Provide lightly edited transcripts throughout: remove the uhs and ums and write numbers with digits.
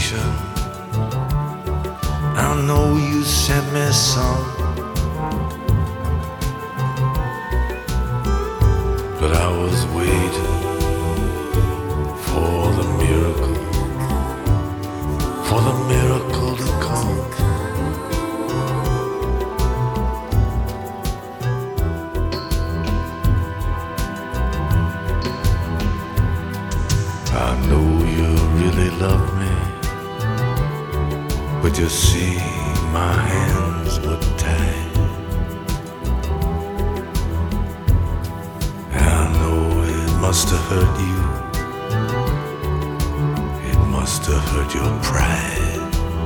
affection. I know you sent me some, but I was waiting for the miracle, for the miracle to come. I know you really love me, but you see my hands were tied. I know it must have hurt you, it must have hurt your pride,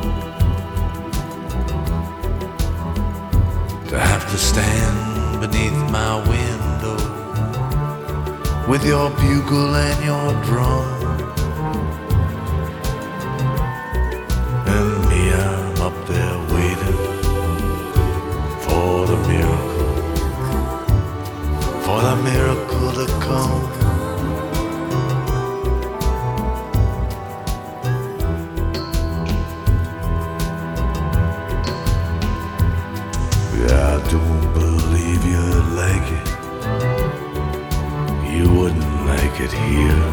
to have to stand beneath my window with your bugle and your drum. And me, I'm up there waiting for the miracle to come. Yeah, I don't believe you'd like it. You wouldn't like it here.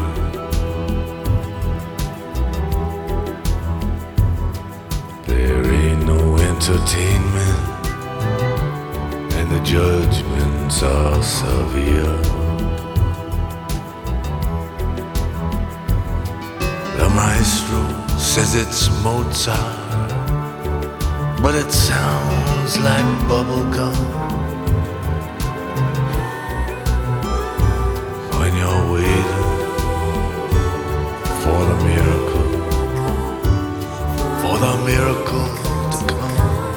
There ain't no entertainment, and the judgments are severe. The maestro says it's Mozart, but it sounds like bubblegum. When you're waiting for the miracle to come.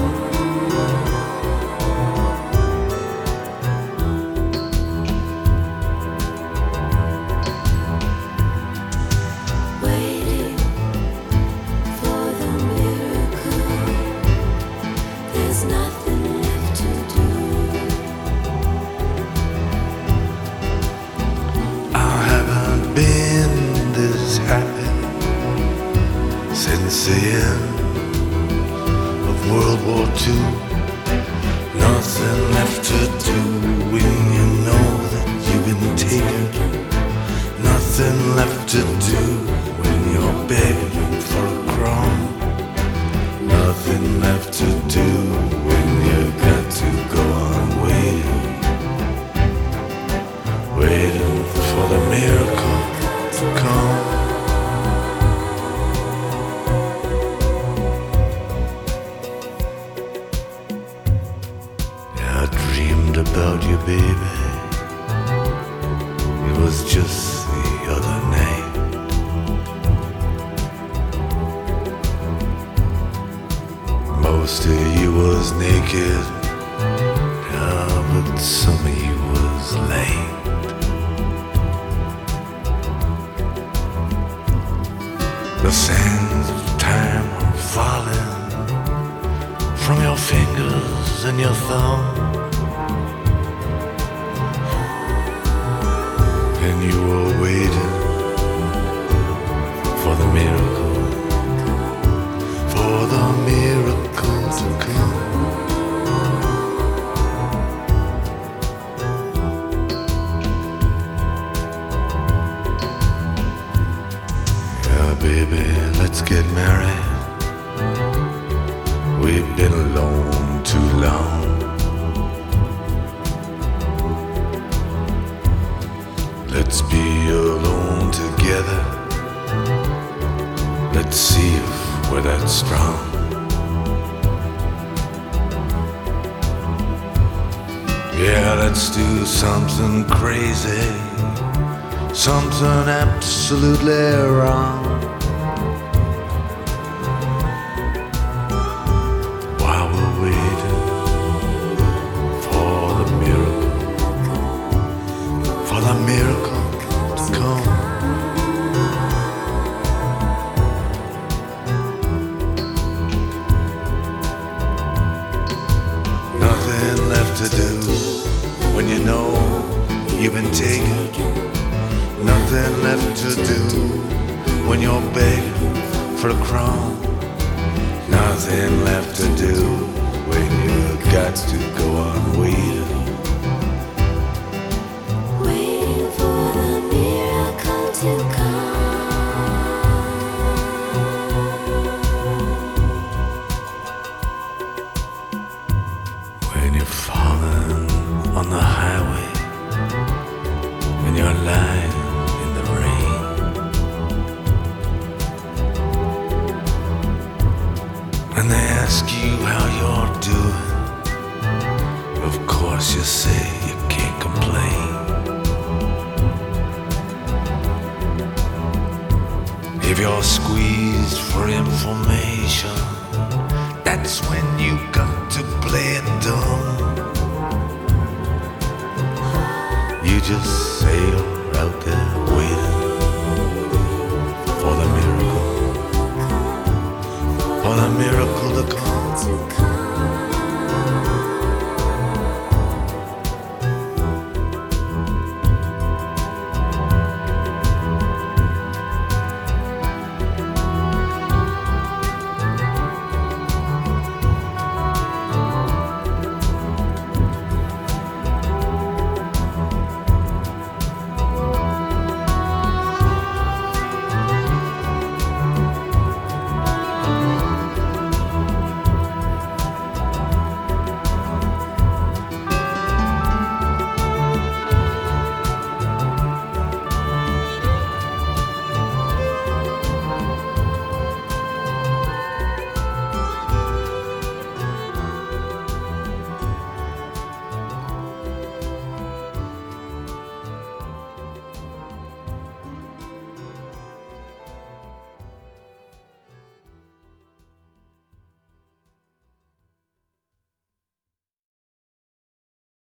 Waiting for the miracle, there's nothing left to do. I haven't been this happy since the end of World War II. Nothing left to do when you know that you've been taken. Nothing left to do when you're begging for a crumb. Nothing left to do when you got to go on waiting for the miracle to come. I dreamed about you, baby. It was just the other night. Most of you was naked, yeah, but some of you was lame. The sands of time are falling from your fingers and your thumb, and you were waiting for the miracle to come. Yeah, baby, let's get married. We've been alone too long. Let's be alone together. Let's see if we're that strong. Yeah, let's do something crazy, something absolutely wrong. While we're waiting for the miracle to come. Nothing left to do when you know you've been taken. Nothing left to do when you're begging for a crown. Nothing left to do when you got to go on waiting. Waiting for the miracle to come. When you're falling on the highway, when you're lying in the rain, and they ask you how you're doing, of course you say you can't complain. If you're squeezed for information, that's when you got to play it dumb. You just sail out there waiting for the miracle to come. To come.